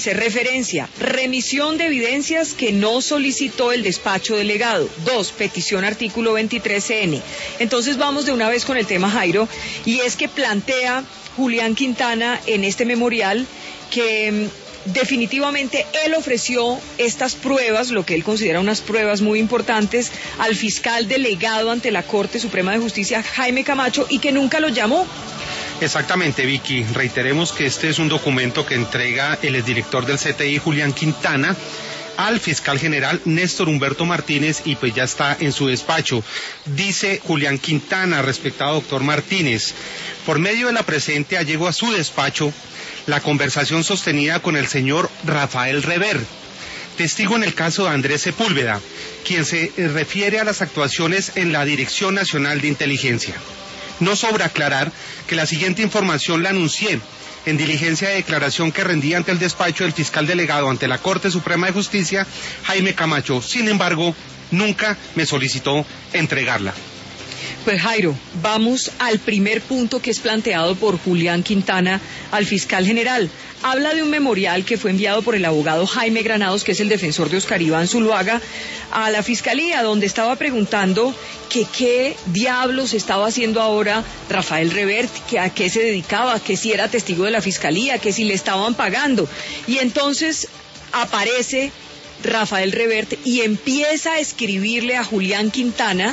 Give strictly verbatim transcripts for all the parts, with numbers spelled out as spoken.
dice, referencia, remisión de evidencias que no solicitó el despacho delegado. Dos, petición artículo veintitrés C N. Entonces vamos de una vez con el tema, Jairo, y es que plantea Julián Quintana en este memorial que definitivamente él ofreció estas pruebas, lo que él considera unas pruebas muy importantes, al fiscal delegado ante la Corte Suprema de Justicia, Jaime Camacho, y que nunca lo llamó. Exactamente, Vicky. Reiteremos que este es un documento que entrega el exdirector del C T I, Julián Quintana, al fiscal general Néstor Humberto Martínez, y pues ya está en su despacho. Dice Julián Quintana, respectado doctor Martínez, por medio de la presente allegó a su despacho la conversación sostenida con el señor Rafael Rever, testigo en el caso de Andrés Sepúlveda, quien se refiere a las actuaciones en la Dirección Nacional de Inteligencia. No sobra aclarar que la siguiente información la anuncié en diligencia de declaración que rendí ante el despacho del fiscal delegado ante la Corte Suprema de Justicia, Jaime Camacho. Sin embargo, nunca me solicitó entregarla. Pues Jairo, vamos al primer punto que es planteado por Julián Quintana al fiscal general. Habla de un memorial que fue enviado por el abogado Jaime Granados, que es el defensor de Oscar Iván Zuluaga, a la fiscalía, donde estaba preguntando que qué diablos estaba haciendo ahora Rafael Revert, que a qué se dedicaba, que si era testigo de la fiscalía, que si le estaban pagando. Y entonces aparece Rafael Revert y empieza a escribirle a Julián Quintana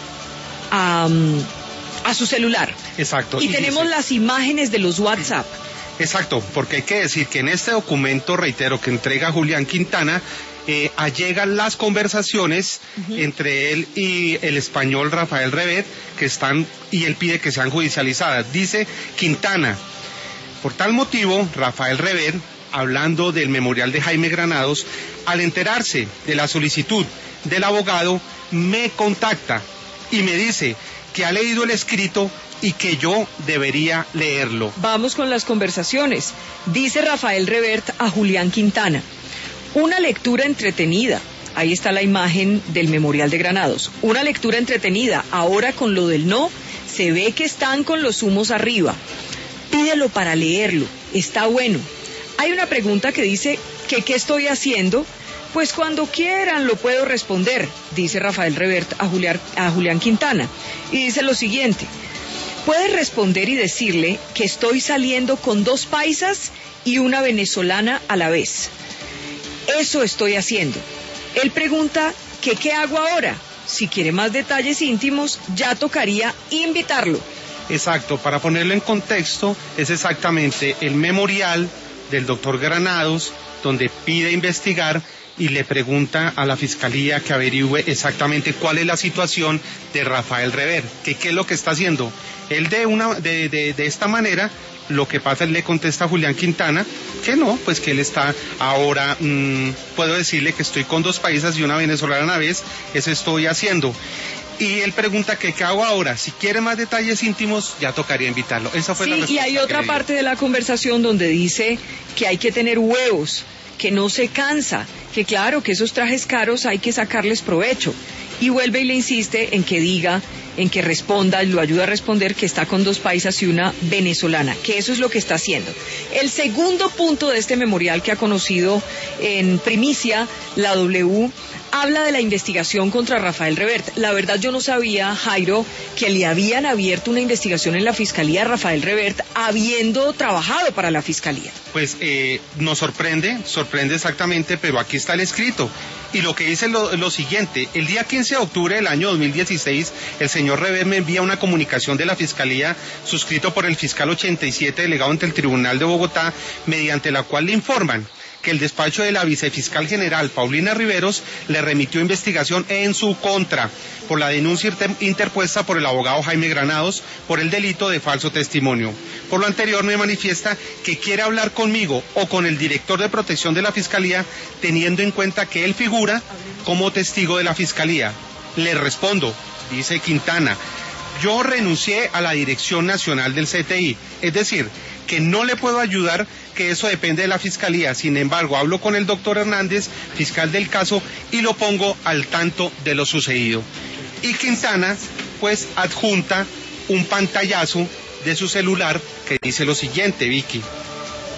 a, a su celular. Exacto. Y, y tenemos dice... las imágenes de los WhatsApp. Exacto, porque hay que decir que en este documento, reitero, que entrega Julián Quintana, eh, allegan las conversaciones uh-huh. entre él y el español Rafael Revert, que están, y él pide que sean judicializadas. Dice Quintana, por tal motivo, Rafael Revert, hablando del memorial de Jaime Granados, al enterarse de la solicitud del abogado, me contacta y me dice que ha leído el escrito y que yo debería leerlo. Vamos con las conversaciones. Dice Rafael Revert a Julián Quintana, una lectura entretenida. Ahí está la imagen del memorial de Granados. Una lectura entretenida. Ahora con lo del no, se ve que están con los humos arriba. Pídelo para leerlo. Está bueno. Hay una pregunta que dice que qué estoy haciendo. Pues cuando quieran lo puedo responder, dice Rafael Revert a Julián, a Julián Quintana. Y dice lo siguiente, puedes responder y decirle que estoy saliendo con dos paisas y una venezolana a la vez. Eso estoy haciendo. Él pregunta que qué hago ahora. Si quiere más detalles íntimos, ya tocaría invitarlo. Exacto, para ponerlo en contexto, es exactamente el memorial del doctor Granados, donde pide investigar y le pregunta a la fiscalía que averigüe exactamente cuál es la situación de Rafael Revert, que qué es lo que está haciendo. Él de una de, de, de esta manera, lo que pasa, le contesta a Julián Quintana que no, pues que él está ahora, mmm, puedo decirle que estoy con dos paisas y una venezolana a la vez, eso estoy haciendo. Y él pregunta que qué hago ahora, si quiere más detalles íntimos, ya tocaría invitarlo. Esa fue sí, la respuesta. Y hay otra parte de la conversación donde dice que hay que tener huevos, que no se cansa, que claro, que esos trajes caros hay que sacarles provecho. Y vuelve y le insiste en que diga, en que responda, lo ayuda a responder que está con dos paisas y una venezolana, que eso es lo que está haciendo. El segundo punto de este memorial que ha conocido en primicia la W habla de la investigación contra Rafael Revert. La verdad yo no sabía, Jairo, que le habían abierto una investigación en la Fiscalía a Rafael Revert habiendo trabajado para la Fiscalía. Pues eh, nos sorprende, sorprende exactamente, pero aquí está el escrito. Y lo que dice es lo, lo siguiente, el día quince de octubre del año dos mil dieciséis, el señor Revert me envía una comunicación de la Fiscalía suscrito por el fiscal ochenta y siete delegado ante el Tribunal de Bogotá, mediante la cual le informan que el despacho de la vicefiscal general Paulina Riveros le remitió investigación en su contra por la denuncia interpuesta por el abogado Jaime Granados por el delito de falso testimonio. Por lo anterior me manifiesta que quiere hablar conmigo o con el director de protección de la Fiscalía, teniendo en cuenta que él figura como testigo de la Fiscalía. Le respondo, dice Quintana, yo renuncié a la Dirección Nacional del C T I, es decir, que no le puedo ayudar, que eso depende de la Fiscalía. Sin embargo, hablo con el doctor Hernández, fiscal del caso, y lo pongo al tanto de lo sucedido. Y Quintana, pues, adjunta un pantallazo de su celular que dice lo siguiente, Vicky.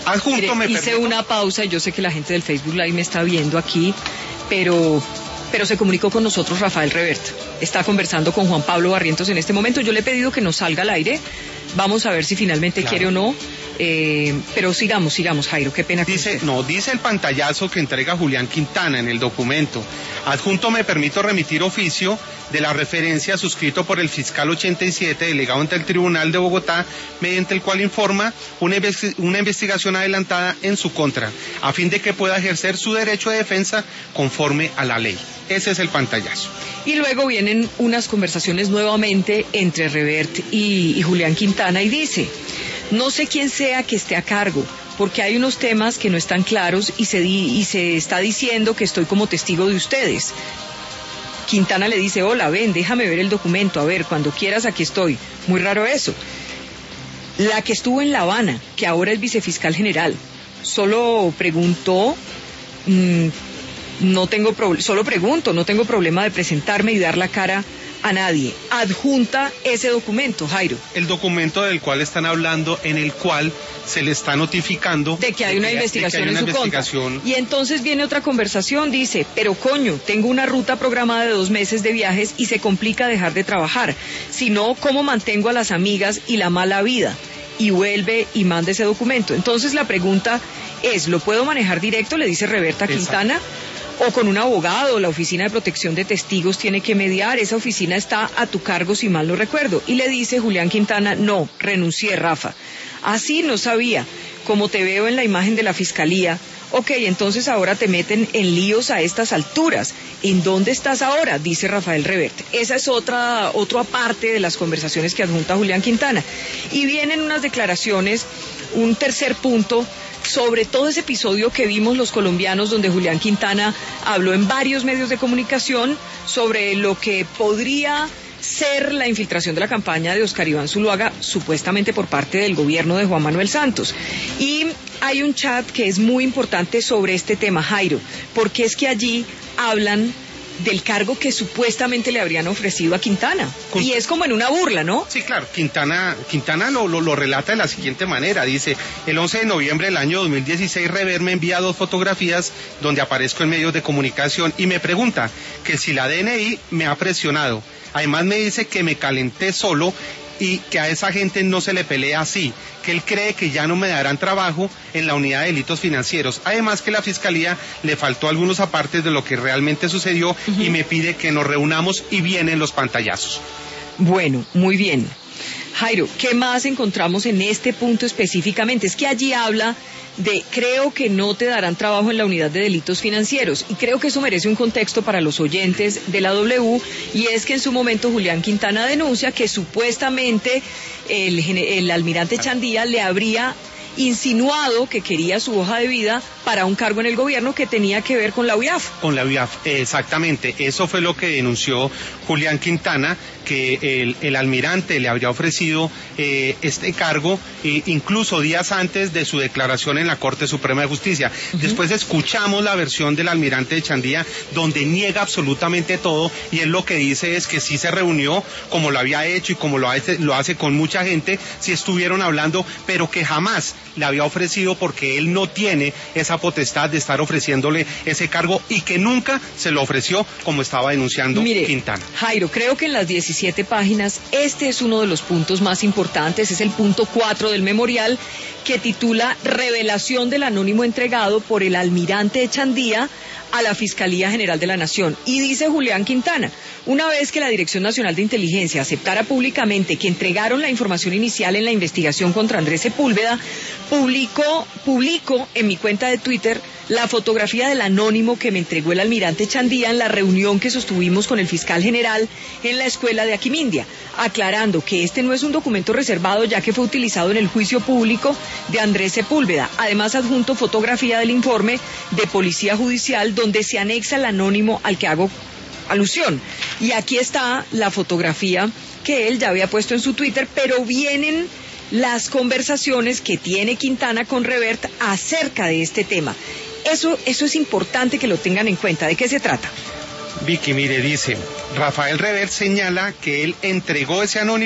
Adjunto me Hice permito... una pausa, yo sé que la gente del Facebook Live me está viendo aquí, pero... pero se comunicó con nosotros Rafael Revert. Está conversando con Juan Pablo Barrientos en este momento. Yo le he pedido que nos salga al aire. Vamos a ver si finalmente claro. quiere o no. Eh, pero sigamos, sigamos, Jairo. Qué pena. Dice, no, dice el pantallazo que entrega Julián Quintana en el documento. Adjunto me permito remitir oficio de la referencia suscrito por el fiscal ochenta y siete, delegado ante el Tribunal de Bogotá, mediante el cual informa una, investi- una investigación adelantada en su contra, a fin de que pueda ejercer su derecho de defensa conforme a la ley. Ese es el pantallazo. Y luego vienen unas conversaciones nuevamente entre Revert y, y Julián Quintana y dice, no sé quién sea que esté a cargo, porque hay unos temas que no están claros y se, di, y se está diciendo que estoy como testigo de ustedes. Quintana le dice, hola, ven, déjame ver el documento, a ver, cuando quieras aquí estoy. Muy raro eso. La que estuvo en La Habana, que ahora es vicefiscal general, solo preguntó... Mmm, No tengo pro- solo pregunto, no tengo problema de presentarme y dar la cara a nadie. Adjunta ese documento, Jairo. El documento del cual están hablando, en el cual se le está notificando de que hay una de que, investigación de que hay una en su investigación. contra. Y entonces viene otra conversación, dice, pero coño, tengo una ruta programada de dos meses de viajes y se complica dejar de trabajar. Si no, ¿cómo mantengo a las amigas y la mala vida? Y vuelve y manda ese documento. Entonces la pregunta es, ¿lo puedo manejar directo? Le dice Reberta Quintana. O con un abogado, la Oficina de Protección de Testigos tiene que mediar, esa oficina está a tu cargo si mal no recuerdo. Y le dice Julián Quintana, no, renuncié, Rafa. Así no sabía, como te veo en la imagen de la Fiscalía. Ok, entonces ahora te meten en líos a estas alturas. ¿En dónde estás ahora? Dice Rafael Revert. Esa es otra, otro aparte de las conversaciones que adjunta Julián Quintana. Y vienen unas declaraciones, un tercer punto, sobre todo ese episodio que vimos los colombianos donde Julián Quintana habló en varios medios de comunicación sobre lo que podría ser la infiltración de la campaña de Oscar Iván Zuluaga, supuestamente por parte del gobierno de Juan Manuel Santos. Y hay un chat que es muy importante sobre este tema, Jairo, porque es que allí hablan del cargo que supuestamente le habrían ofrecido a Quintana. Con... Y es como en una burla, ¿no? Sí, claro. Quintana, Quintana lo, lo, lo relata de la siguiente manera. Dice, el once de noviembre del año dos mil dieciséis, Revert me envía dos fotografías donde aparezco en medios de comunicación y me pregunta que si la D N I me ha presionado. Además me dice que me calenté solo y que a esa gente no se le pelea así, que él cree que ya no me darán trabajo en la unidad de delitos financieros. Además que la Fiscalía le faltó algunos apartes de lo que realmente sucedió uh-huh. y me pide que nos reunamos y vienen los pantallazos. Bueno, muy bien. Jairo, ¿qué más encontramos en este punto específicamente? Es que allí habla de creo que no te darán trabajo en la unidad de delitos financieros y creo que eso merece un contexto para los oyentes de la W y es que en su momento Julián Quintana denuncia que supuestamente el, el almirante Chandía le habría insinuado que quería su hoja de vida para un cargo en el gobierno que tenía que ver con la U I A F. Con la U I A F, exactamente. Eso fue lo que denunció Julián Quintana, que el, el almirante le habría ofrecido eh, este cargo eh, incluso días antes de su declaración en la Corte Suprema de Justicia. Uh-huh. Después escuchamos la versión del almirante de Chandía, donde niega absolutamente todo, y él lo que dice es que sí se reunió, como lo había hecho y como lo hace, lo hace con mucha gente, sí estuvieron hablando, pero que jamás le había ofrecido porque él no tiene esa potestad de estar ofreciéndole ese cargo y que nunca se lo ofreció como estaba denunciando Mire, Quintana. Jairo, creo que en las diecisiete páginas este es uno de los puntos más importantes, es el punto cuatro del memorial que titula Revelación del anónimo entregado por el almirante de Chandía a la Fiscalía General de la Nación. Y dice Julián Quintana, una vez que la Dirección Nacional de Inteligencia aceptara públicamente que entregaron la información inicial en la investigación contra Andrés Sepúlveda, publicó, publico en mi cuenta de Twitter la fotografía del anónimo que me entregó el almirante Chandía en la reunión que sostuvimos con el fiscal general en la escuela de Aquimindia, aclarando que este no es un documento reservado ya que fue utilizado en el juicio público de Andrés Sepúlveda. Además adjunto fotografía del informe de Policía Judicial donde se anexa el anónimo al que hago alusión. Y aquí está la fotografía que él ya había puesto en su Twitter, pero vienen las conversaciones que tiene Quintana con Revert acerca de este tema. Eso, eso es importante que lo tengan en cuenta. ¿De qué se trata? Vicky, mire, dice, Rafael Revert señala que él entregó ese anónimo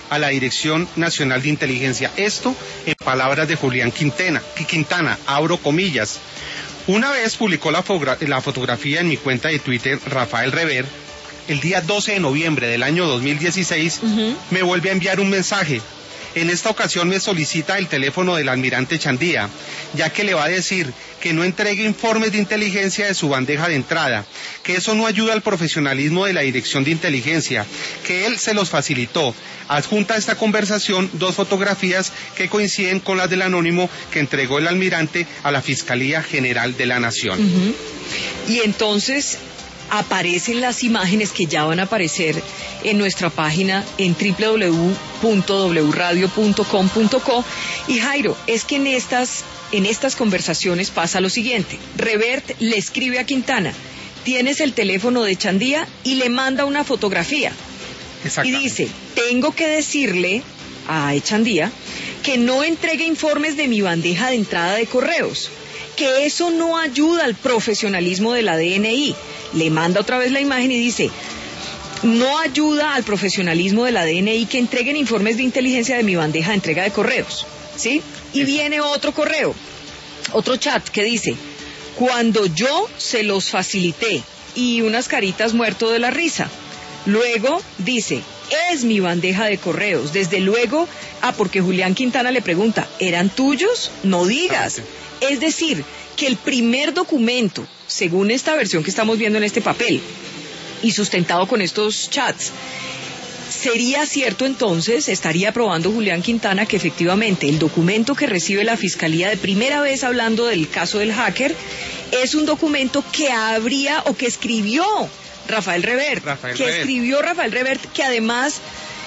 a la Dirección Nacional de Inteligencia. Esto en palabras de Julián Quintana, Quintana, abro comillas. Una vez publicó la, la fotografía en mi cuenta de Twitter, Rafael Revert, el día doce de noviembre del año dos mil dieciséis, uh-huh. me vuelve a enviar un mensaje. En esta ocasión me solicita el teléfono del almirante Chandía, ya que le va a decir que no entregue informes de inteligencia de su bandeja de entrada, que eso no ayuda al profesionalismo de la Dirección de Inteligencia, que él se los facilitó. Adjunta a esta conversación dos fotografías que coinciden con las del anónimo que entregó el almirante a la Fiscalía General de la Nación. Uh-huh. Y entonces aparecen las imágenes que ya van a aparecer en nuestra página en doble u doble u doble u punto w radio punto com punto co. Y Jairo, es que en estas, en estas conversaciones pasa lo siguiente. Revert le escribe a Quintana, tienes el teléfono de Chandía, y le manda una fotografía. Y dice, tengo que decirle a Chandía que no entregue informes de mi bandeja de entrada de correos, que eso no ayuda al profesionalismo de la D N I. Le manda otra vez la imagen y dice, no ayuda al profesionalismo de la D N I que entreguen informes de inteligencia de mi bandeja de entrega de correos, ¿sí? Y Eso. Viene otro correo, otro chat que dice, cuando yo se los facilité, y unas caritas muerto de la risa. Luego dice, es mi bandeja de correos, desde luego, ah, porque Julián Quintana le pregunta, ¿eran tuyos? No digas. Es decir, que el primer documento, según esta versión que estamos viendo en este papel, y sustentado con estos chats, sería cierto entonces, estaría probando Julián Quintana que efectivamente el documento que recibe la Fiscalía de primera vez hablando del caso del hacker, es un documento que habría o que escribió Rafael Revert, Rafael que Revert. escribió Rafael Revert, que además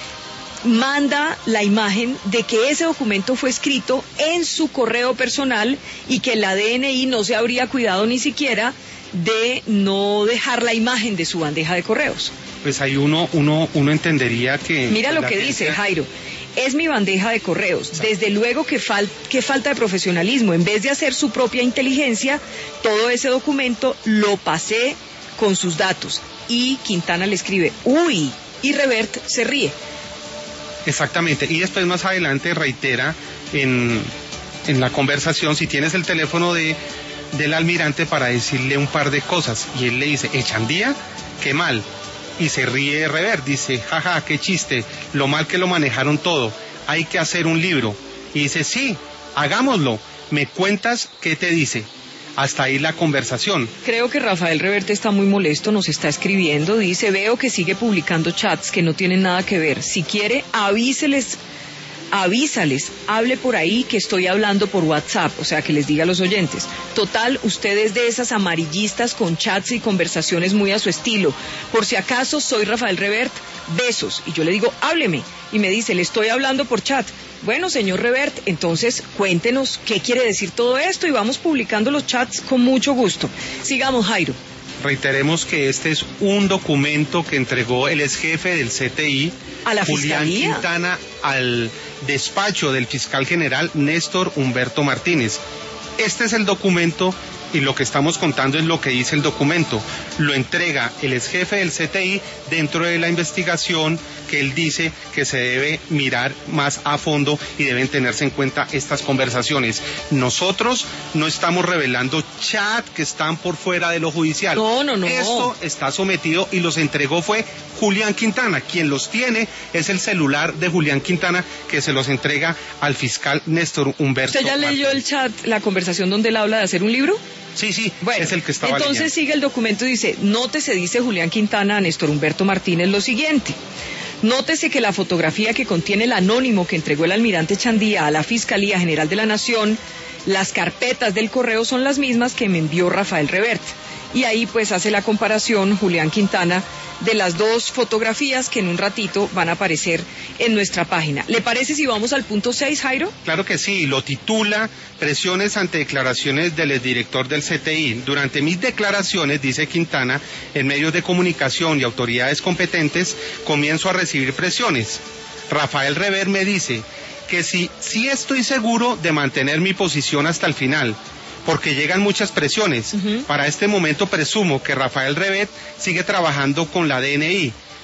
manda la imagen de que ese documento fue escrito en su correo personal y que la D N I no se habría cuidado ni siquiera de no dejar la imagen de su bandeja de correos. Pues ahí uno, uno, uno entendería que... Mira lo que gente... dice Jairo, es mi bandeja de correos, Exacto. desde luego que, fal que falta de profesionalismo, en vez de hacer su propia inteligencia, todo ese documento lo pasé con sus datos. Y Quintana le escribe, uy, y Revert se ríe. Exactamente, y después más adelante reitera en, en la conversación, si tienes el teléfono de, del almirante para decirle un par de cosas, y él le dice, ¿Chandía? Qué mal, y se ríe Revert, dice, jaja, qué chiste, lo mal que lo manejaron todo, hay que hacer un libro, y dice, sí, hagámoslo, me cuentas qué te dice. Hasta ahí la conversación. Creo que Rafael Revert está muy molesto, nos está escribiendo, dice, veo que sigue publicando chats que no tienen nada que ver. Si quiere, avíseles, avísales, hable por ahí que estoy hablando por WhatsApp, o sea, que les diga a los oyentes. Total, ustedes de esas amarillistas con chats y conversaciones muy a su estilo. Por si acaso, soy Rafael Revert, besos. Y yo le digo, hábleme. Y me dice, le estoy hablando por chat. Bueno, señor Revert, entonces cuéntenos qué quiere decir todo esto y vamos publicando los chats con mucho gusto. Sigamos, Jairo. Reiteremos que este es un documento que entregó el ex jefe del C T I, a la Julián Fiscalía. Quintana, al despacho del fiscal general Néstor Humberto Martínez. Este es el documento y lo que estamos contando es lo que dice el documento. Lo entrega el ex jefe del C T I dentro de la investigación que él dice que se debe mirar más a fondo y deben tenerse en cuenta estas conversaciones. Nosotros no estamos revelando chat que están por fuera de lo judicial. No, no, no. Esto está sometido y los entregó fue Julián Quintana. Quien los tiene es el celular de Julián Quintana que se los entrega al fiscal Néstor Humberto. ¿Usted ya leyó el chat, la conversación donde él habla de hacer un libro? Sí, sí, bueno, es el que estaba entonces leyendo. Sigue el documento y dice, nótese, dice Julián Quintana a Néstor Humberto Martínez lo siguiente. Nótese que la fotografía que contiene el anónimo que entregó el almirante Chandía a la Fiscalía General de la Nación, las carpetas del correo son las mismas que me envió Rafael Revert. Y ahí pues hace la comparación Julián Quintana de las dos fotografías que en un ratito van a aparecer en nuestra página. ¿Le parece si vamos al punto seis, Jairo? Claro que sí, lo titula Presiones ante declaraciones del exdirector del C T I. Durante mis declaraciones, dice Quintana, en medios de comunicación y autoridades competentes, comienzo a recibir presiones. Rafael Revert me dice que sí, sí estoy seguro de mantener mi posición hasta el final, porque llegan muchas presiones. Uh-huh. Para este momento presumo que Rafael Revert sigue trabajando con la D N I.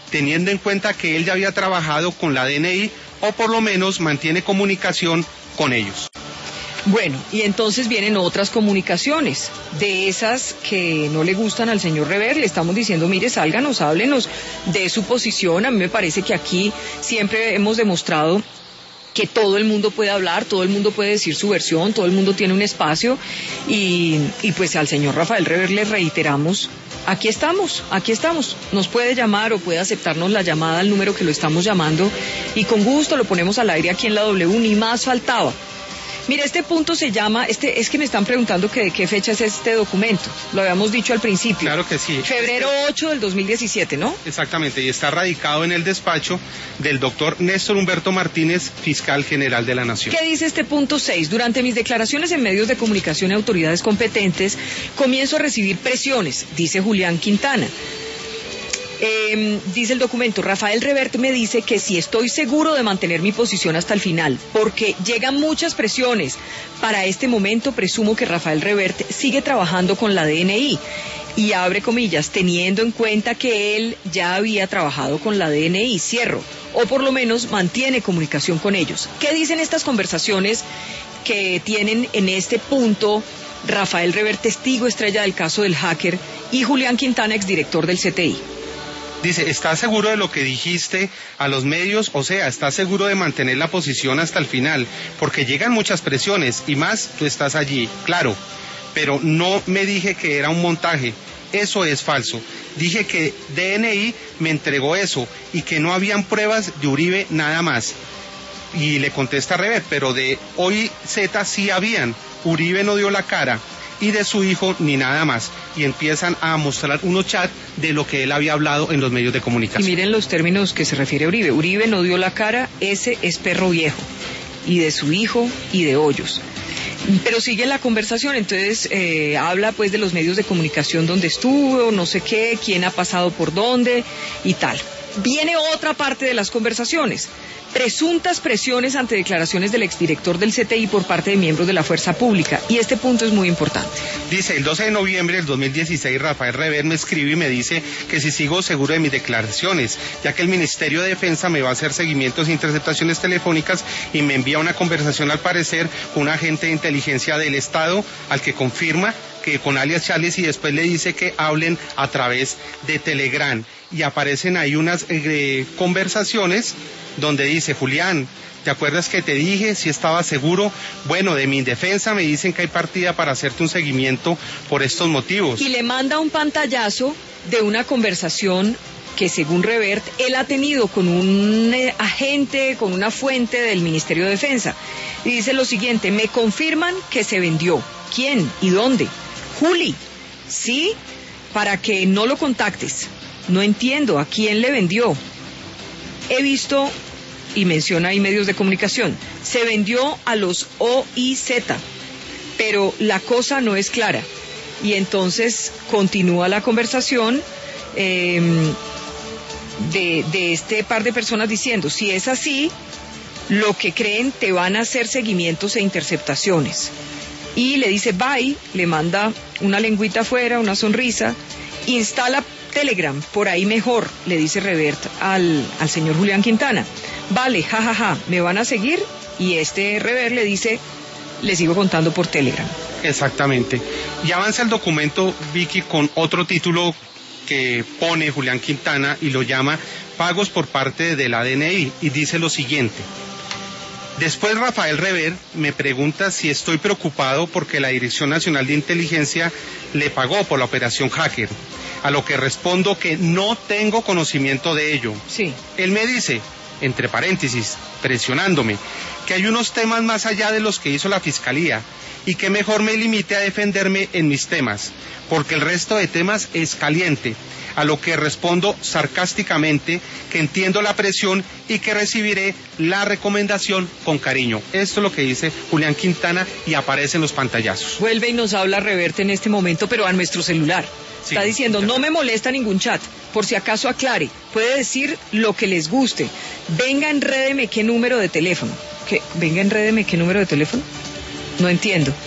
teniendo en cuenta que él ya había trabajado con la D N I o por lo menos mantiene comunicación con ellos. Bueno, y entonces vienen otras comunicaciones, de esas que no le gustan al señor Rever. Le estamos diciendo, mire, sálganos, háblenos de su posición. A mí me parece que aquí siempre hemos demostrado que todo el mundo puede hablar, todo el mundo puede decir su versión, todo el mundo tiene un espacio, y, y pues al señor Rafael Rever le reiteramos, aquí estamos, aquí estamos, nos puede llamar o puede aceptarnos la llamada al número que lo estamos llamando, y con gusto lo ponemos al aire aquí en la W, ni más faltaba. Mira, este punto se llama, este, es que me están preguntando que de qué fecha es este documento, lo habíamos dicho al principio. Claro que sí. Febrero ocho del dos mil diecisiete, ¿no? Exactamente, y está radicado en el despacho del doctor Néstor Humberto Martínez, fiscal general de la Nación. ¿Qué dice este punto seis? Durante mis declaraciones en medios de comunicación y autoridades competentes, comienzo a recibir presiones, dice Julián Quintana. Eh, dice el documento, Rafael Revert me dice que si estoy seguro de mantener mi posición hasta el final, porque llegan muchas presiones. Para este momento presumo que Rafael Revert sigue trabajando con la D N I. Y abre comillas, teniendo en cuenta que él ya había trabajado con la D N I, cierro, o por lo menos mantiene comunicación con ellos. ¿Qué dicen estas conversaciones que tienen en este punto Rafael Revert, testigo estrella del caso del hacker, y Julián Quintana, exdirector del C T I? Dice, ¿estás seguro de lo que dijiste a los medios? O sea, ¿estás seguro de mantener la posición hasta el final? Porque llegan muchas presiones y más tú estás allí, claro. Pero no me dije que era un montaje, eso es falso. Dije que D N I me entregó eso y que no habían pruebas de Uribe nada más. Y le contesta Revert, pero de O I Z sí habían, Uribe no dio la cara. Y de su hijo ni nada más, y empiezan a mostrar unos chats de lo que él había hablado en los medios de comunicación. Y miren los términos que se refiere a Uribe. Uribe no dio la cara, ese es perro viejo, y de su hijo y de Hoyos. Pero sigue la conversación, entonces eh, habla pues de los medios de comunicación donde estuvo, no sé qué, quién ha pasado por dónde y tal. Viene otra parte de las conversaciones. Presuntas presiones ante declaraciones del exdirector del C T I por parte de miembros de la fuerza pública, y este punto es muy importante. Dice, el doce de noviembre del dos mil dieciséis, Rafael Revert me escribe y me dice que si sigo seguro de mis declaraciones, ya que el Ministerio de Defensa me va a hacer seguimientos e interceptaciones telefónicas, y me envía una conversación al parecer con un agente de inteligencia del Estado, al que confirma que con alias Charles, y después le dice que hablen a través de Telegram, y aparecen ahí unas eh, conversaciones donde dice, Julián, ¿te acuerdas que te dije si estaba seguro? Bueno, de mi defensa me dicen que hay partida para hacerte un seguimiento por estos motivos. Y le manda un pantallazo de una conversación que según Revert, él ha tenido con un eh, agente, con una fuente del Ministerio de Defensa. Y dice lo siguiente, me confirman que se vendió. ¿Quién y dónde? Juli, ¿sí? Para que no lo contactes. No entiendo, ¿a quién le vendió? He visto, y menciona ahí medios de comunicación, se vendió a los O I Z, pero la cosa no es clara. Y entonces continúa la conversación eh, de, de este par de personas diciendo, si es así, lo que creen te van a hacer seguimientos e interceptaciones. Y le dice bye, le manda una lengüita afuera, una sonrisa, instala Telegram, por ahí mejor, le dice Revert al, al señor Julián Quintana. Vale, jajaja, ja, ja, me van a seguir, y este Revert le dice, le sigo contando por Telegram. Exactamente. Y avanza el documento, Vicky, con otro título que pone Julián Quintana y lo llama Pagos por parte de la D N I, y dice lo siguiente. Después Rafael Revert me pregunta si estoy preocupado porque la Dirección Nacional de Inteligencia le pagó por la operación hacker, a lo que respondo que no tengo conocimiento de ello. Sí. Él me dice, entre paréntesis, presionándome, que hay unos temas más allá de los que hizo la Fiscalía, y que mejor me limite a defenderme en mis temas, porque el resto de temas es caliente, a lo que respondo sarcásticamente que entiendo la presión y que recibiré la recomendación con cariño. Esto es lo que dice Julián Quintana, y aparece en los pantallazos. Vuelve y nos habla Revert en este momento, pero a nuestro celular. Sí, está diciendo, internet. no me molesta ningún chat, por si acaso aclare, puede decir lo que les guste. Venga, enrédeme qué número de teléfono. ¿Qué? Venga, enrédeme qué número de teléfono. No entiendo.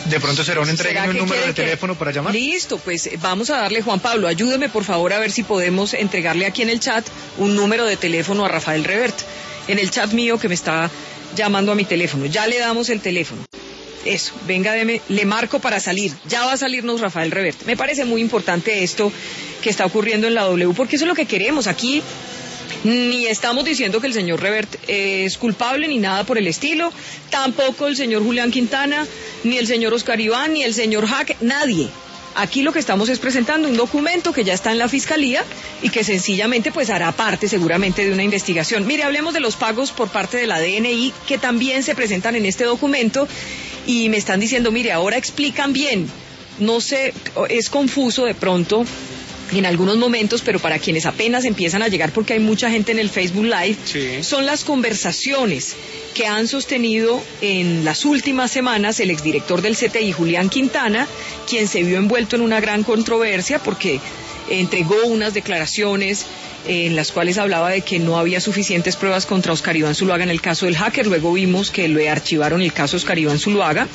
De pronto será una entrega en un número de que... teléfono para llamar. Listo, pues vamos a darle, Juan Pablo, ayúdeme por favor a ver si podemos entregarle aquí en el chat un número de teléfono a Rafael Revert. En el chat mío que me está llamando a mi teléfono. Ya le damos el teléfono. Eso, venga, deme, le marco para salir. Ya va a salirnos Rafael Revert. Me parece muy importante esto que está ocurriendo en la W, porque eso es lo que queremos. Aquí ni estamos diciendo que el señor Revert es culpable ni nada por el estilo, tampoco el señor Julián Quintana, ni el señor Oscar Iván, ni el señor Hacker, nadie. Aquí lo que estamos es presentando un documento que ya está en la Fiscalía y que sencillamente pues hará parte seguramente de una investigación. Mire, hablemos de los pagos por parte de la D N I que también se presentan en este documento y me están diciendo, mire, ahora explican bien. No sé, es confuso de pronto en algunos momentos, pero para quienes apenas empiezan a llegar, porque hay mucha gente en el Facebook Live, sí, son las conversaciones que han sostenido en las últimas semanas el exdirector del C T I, Julián Quintana, quien se vio envuelto en una gran controversia porque entregó unas declaraciones en las cuales hablaba de que no había suficientes pruebas contra Oscar Iván Zuluaga en el caso del hacker. Luego vimos que le archivaron el caso Oscar Iván Zuluaga,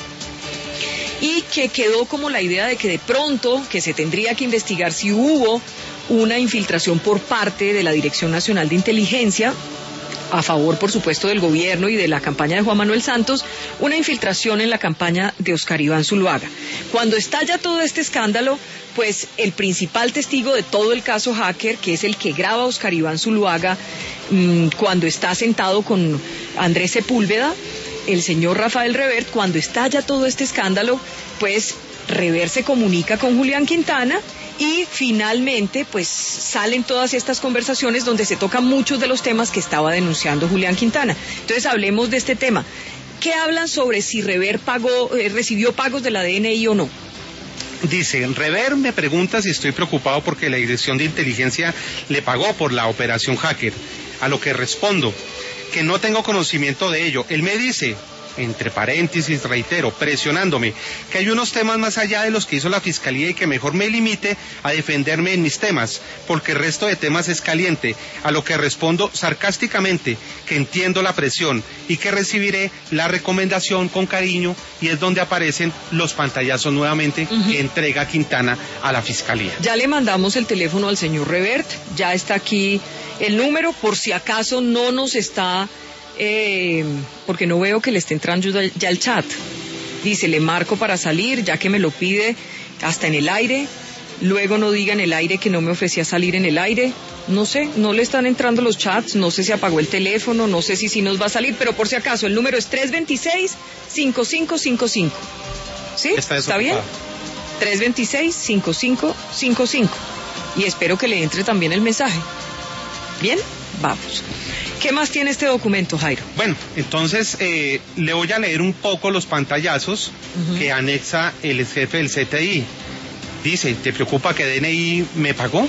y que quedó como la idea de que de pronto que se tendría que investigar si hubo una infiltración por parte de la Dirección Nacional de Inteligencia, a favor, por supuesto, del gobierno y de la campaña de Juan Manuel Santos, una infiltración en la campaña de Oscar Iván Zuluaga. Cuando estalla todo este escándalo, pues el principal testigo de todo el caso hacker, que es el que graba a Oscar Iván Zuluaga mmm, cuando está sentado con Andrés Sepúlveda, el señor Rafael Revert, cuando estalla todo este escándalo, pues Revert se comunica con Julián Quintana y finalmente pues salen todas estas conversaciones donde se tocan muchos de los temas que estaba denunciando Julián Quintana. Entonces hablemos de este tema. ¿Qué hablan sobre si Revert pagó, eh, recibió pagos de la D N I o no? Dice, Revert me pregunta si estoy preocupado porque la Dirección de Inteligencia le pagó por la operación hacker. A lo que respondo que no tengo conocimiento de ello. Él me dice, entre paréntesis, reitero, presionándome, que hay unos temas más allá de los que hizo la Fiscalía y que mejor me limite a defenderme en mis temas, porque el resto de temas es caliente, a lo que respondo sarcásticamente que entiendo la presión y que recibiré la recomendación con cariño, y es donde aparecen los pantallazos nuevamente uh-huh. que entrega Quintana a la Fiscalía. Ya le mandamos el teléfono al señor Revert, ya está aquí el número, por si acaso no nos está... Eh, porque no veo que le esté entrando ya el chat. Dice, le marco para salir, ya que me lo pide hasta en el aire. Luego no diga en el aire que no me ofrecía salir en el aire. No sé, no le están entrando los chats, no sé si apagó el teléfono, no sé si sí nos va a salir, pero por si acaso el número es tres dos seis, cinco cinco cinco cinco. ¿Sí? Está, ¿Está bien? tres dos seis, cinco cinco cinco cinco. Y espero que le entre también el mensaje. ¿Bien? Vamos. ¿Qué más tiene este documento, Jairo? Bueno, entonces eh, le voy a leer un poco los pantallazos uh-huh. que anexa el jefe del C T I. Dice, ¿te preocupa que D N I me pagó?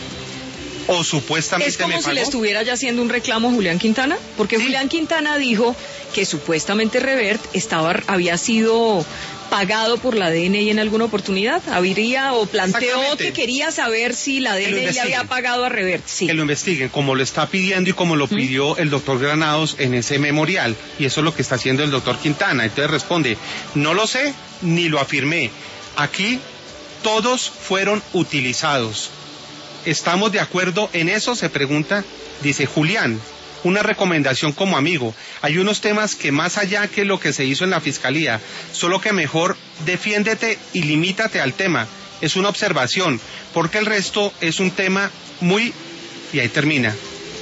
¿O supuestamente me pagó? Es como si le estuviera ya haciendo un reclamo a Julián Quintana, porque sí. Julián Quintana dijo que supuestamente Revert estaba, había sido pagado por la D N I en alguna oportunidad. Habría o planteó que quería saber si la D N I le había pagado a Revert. Sí. Que lo investiguen, como lo está pidiendo y como lo pidió ¿Mm? el doctor Granados en ese memorial. Y eso es lo que está haciendo el doctor Quintana. Entonces responde, no lo sé ni lo afirmé. Aquí todos fueron utilizados. ¿Estamos de acuerdo en eso? Se pregunta. Dice Julián, una recomendación como amigo. Hay unos temas que más allá que lo que se hizo en la Fiscalía, solo que mejor defiéndete y limítate al tema. Es una observación, porque el resto es un tema muy... Y ahí termina.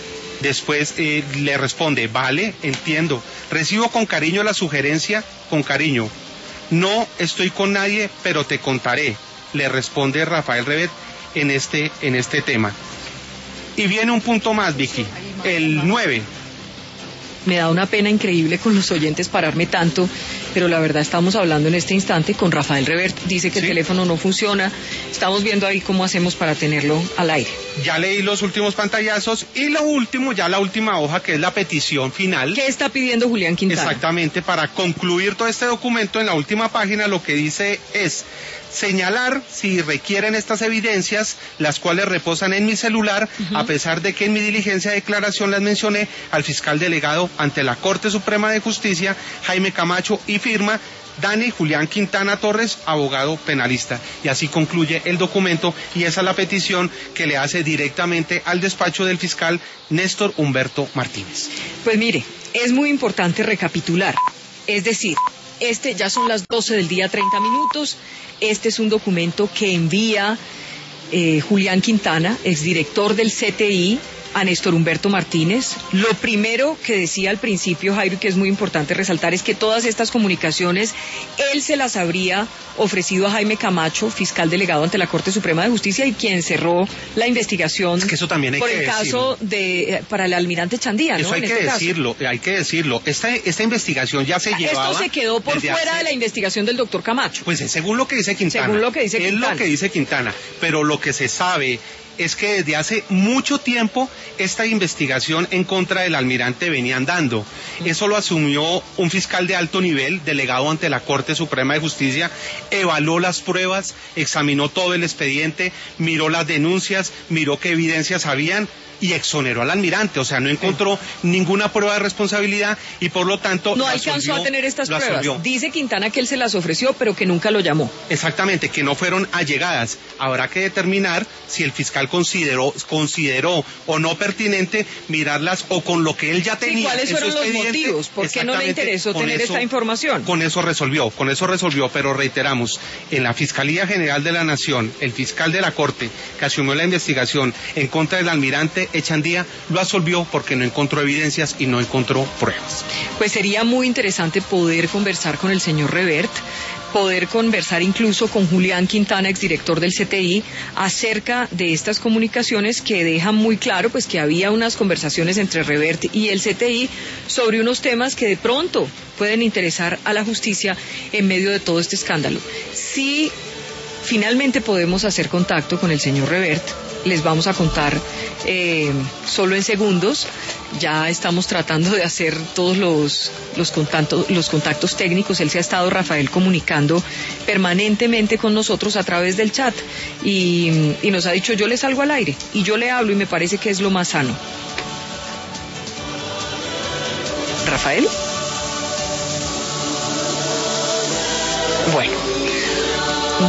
Después eh, le responde, vale, entiendo. Recibo con cariño la sugerencia, con cariño. No estoy con nadie, pero te contaré. Le responde Rafael Revert en este, en este tema. Y viene un punto más, Vicky, el nueve. Me da una pena increíble con los oyentes pararme tanto, pero la verdad estamos hablando en este instante con Rafael Revert. Dice que ¿Sí? el teléfono no funciona. Estamos viendo ahí cómo hacemos para tenerlo al aire. Ya leí los últimos pantallazos y lo último, ya la última hoja, que es la petición final. ¿Qué está pidiendo Julián Quintana? Exactamente, para concluir todo este documento, en la última página lo que dice es... señalar si requieren estas evidencias, las cuales reposan en mi celular, uh-huh. a pesar de que en mi diligencia de declaración las mencioné al fiscal delegado ante la Corte Suprema de Justicia, Jaime Camacho, y firma Dani Julián Quintana Torres, abogado penalista. Y así concluye el documento y esa es la petición que le hace directamente al despacho del fiscal Néstor Humberto Martínez. Pues mire, es muy importante recapitular. Es decir, este ya son las doce del día, treinta minutos. Este es un documento que envía eh, Julián Quintana, exdirector del C T I, a Néstor Humberto Martínez. Lo primero que decía al principio, Jairo, y que es muy importante resaltar, es que todas estas comunicaciones él se las habría ofrecido a Jaime Camacho, fiscal delegado ante la Corte Suprema de Justicia y quien cerró la investigación es que eso también hay por que el decirlo. caso de eh, para el almirante Chandía, ¿no? Eso hay en que este decirlo, caso. hay que decirlo. Esta, esta investigación ya se llevaba... Esto se quedó por fuera hace... de la investigación del doctor Camacho. Pues es según lo que dice Quintana. Según lo que dice Quintana. Es lo que dice Quintana, pero lo que se sabe es que desde hace mucho tiempo esta investigación en contra del almirante venía andando. Eso lo asumió un fiscal de alto nivel, delegado ante la Corte Suprema de Justicia, evaluó las pruebas, examinó todo el expediente, miró las denuncias, miró qué evidencias habían y exoneró al almirante, o sea, no encontró sí. ninguna prueba de responsabilidad y por lo tanto... No alcanzó absolvió, a tener estas pruebas. Absolvió. Dice Quintana que él se las ofreció, pero que nunca lo llamó. Exactamente, que no fueron allegadas. Habrá que determinar si el fiscal consideró, consideró o no pertinente mirarlas o con lo que él ya tenía. ¿Y cuáles en fueron su los motivos? ¿Por qué no le interesó tener eso, esta información? Con eso resolvió, con eso resolvió, pero reiteramos, en la Fiscalía General de la Nación, el fiscal de la Corte que asumió la investigación en contra del almirante Echandía lo absolvió porque no encontró evidencias y no encontró pruebas. Pues sería muy interesante poder conversar con el señor Revert, poder conversar incluso con Julián Quintana, exdirector del C T I, acerca de estas comunicaciones que dejan muy claro pues que había unas conversaciones entre Revert y el C T I sobre unos temas que de pronto pueden interesar a la justicia en medio de todo este escándalo. Si finalmente podemos hacer contacto con el señor Revert, les vamos a contar eh, solo en segundos. Ya estamos tratando de hacer todos los, los, contactos, los contactos técnicos. Él se ha estado, Rafael, comunicando permanentemente con nosotros a través del chat y, y nos ha dicho, yo le salgo al aire y yo le hablo y me parece que es lo más sano. Rafael.